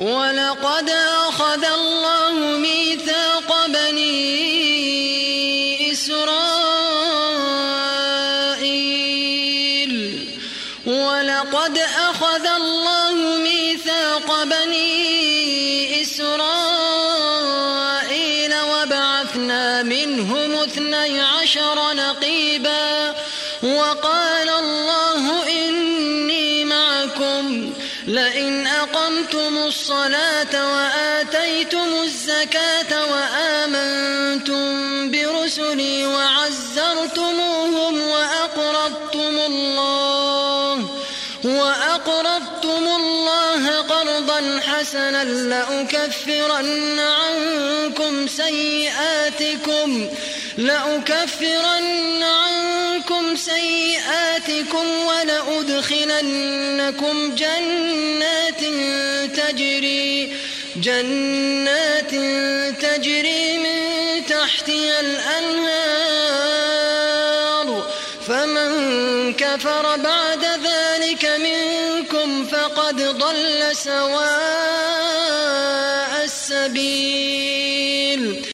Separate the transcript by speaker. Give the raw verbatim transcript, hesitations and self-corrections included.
Speaker 1: ولقد أخذ الله ميثاق بني إسرائيل ولقد أخذ الله ميثاق بني إسرائيل وبعثنا منهم اثني عشر نقيبا وقال الله إني معكم لئن أقمتم الصلاة وآتيتم الزكاة وآمنتم برسلي وعزرتموهم وأقرضتم الله وأقرضتم الله قرضا حسنا لأكفرن عنكم سيئاتكم لأكفرن عنكم سيئاتكم ولأدخلنكم جنات تجري جنات تجري من تحتها الأنهار فمن كفر بعد ذلك منكم فقد ضل سواء السبيل.